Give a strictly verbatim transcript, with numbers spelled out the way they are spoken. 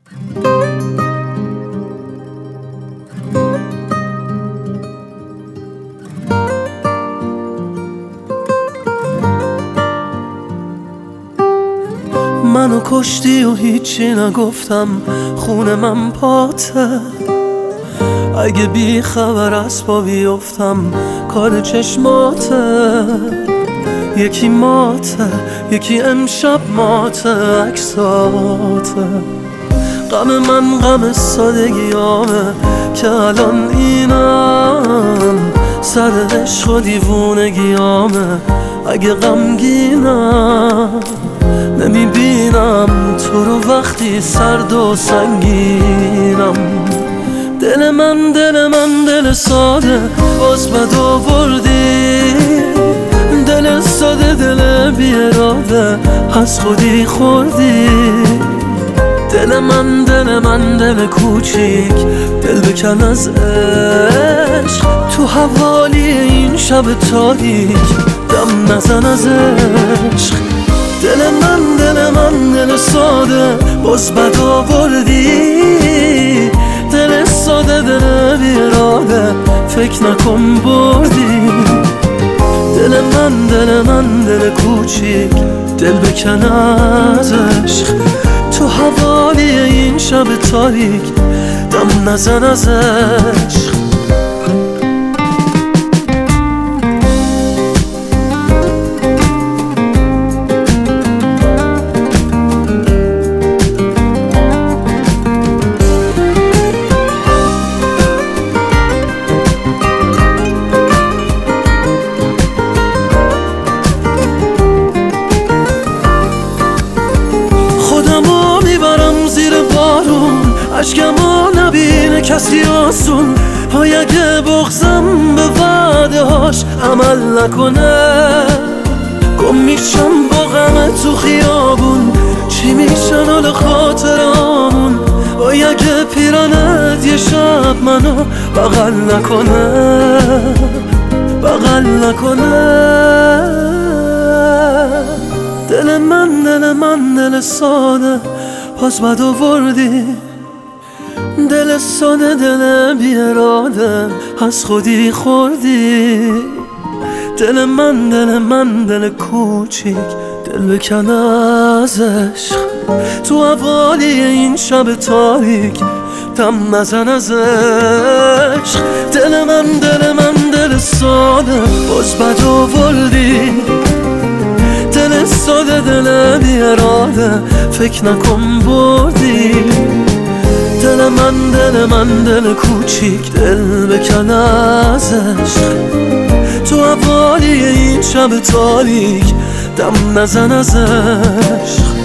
منو کشتی و هیچی نگفتم، خون من پاته. اگه بی خبر از پا بیفتم کار چشماته. یکی ماته یکی امشب ماته عکساته. غم من غم سادگیامه که الان اینم، سر عشق و دیوونگیامه. اگه غمگینم نمیبینم تو رو وقتی سرد و سنگینم. دل من دل من دل ساده باز بد آوردی. دل ساده دل بی اراده از خودی خوردی. دل من دل من دل کوچیک دل بکن از عشق. تو حوالی این شب تاریک دم نزن از عشق. دل من دل من دل ساده باز بد آوردی. دل ساده دل بی اراده فکر نکن بردی. دل من دل من دل کوچیک دل بکن از عشق. تو حوالی این شب تاریک دم نزن از عشق. عشقمو نبینه کسی آسون. های اگه بغزم به وعده هاش عمل نکنه، گم میشم با غم تو خیابون. چی میشن حال خاطرامون؟ های اگه پیرانت یه شب منو بغل نکنه، بغل نکنه. دل من دل من دل ساده باز بد آوردی. دل ساده دل بی اراده از خودی خوردی. دل من دل من دل کوچیک دل بکن از عشق. تو حوالی این شب تاریک دم نزن از عشق. دل من دل من دل ساده باز بد آوردی. دل ساده دل بی اراده فکر نکن بردی. دل من دل من دل کوچیک دل بکن از عشق. تو حوالی این شب تاریک دم نزن از عشق.